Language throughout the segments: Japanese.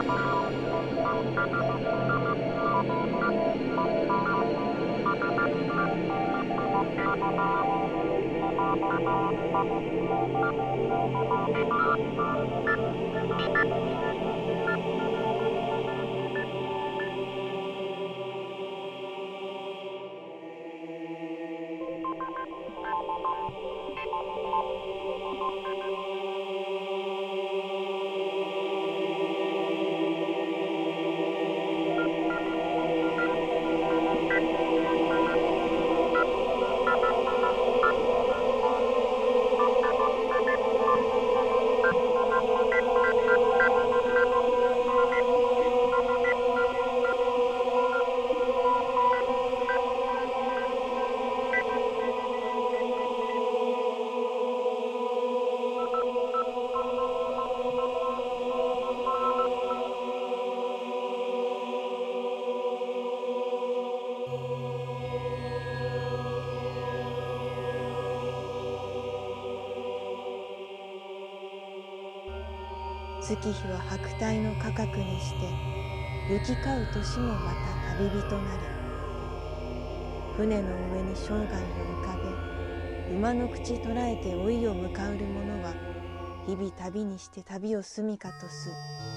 月日は白帯の価格にして行き交う年もまた旅人なり、船の上に生涯を浮かべ馬の口捉えて老いを迎うる者は日々旅にして旅を住みかとす。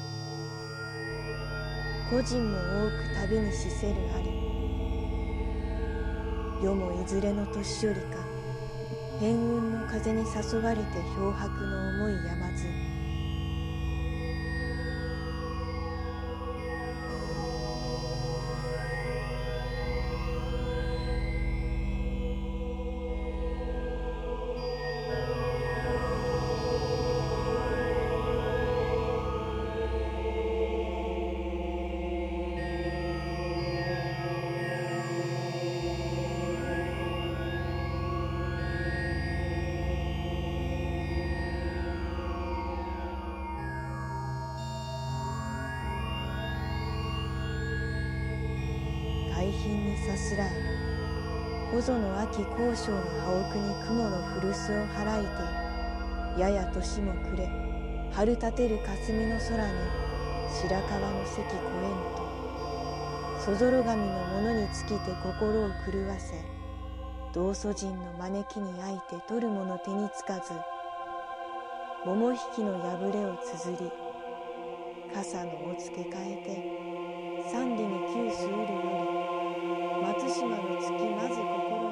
個人も多く旅にしせるあり、世もいずれの年寄りか変雲の風に誘われて漂泊の思いやまず、海浜にさすらえほぞの秋高尚の葉奥に雲の古巣をはらいて、やや年も暮れ春立てる霞の空に白河の関越えんと、そぞろ神のものに尽きて心を狂わせ、道祖神の招きにあいて取るもの手につかず、桃引きの破れを綴り、傘のを付け替えて三里に窮すうるより、松島の月まず心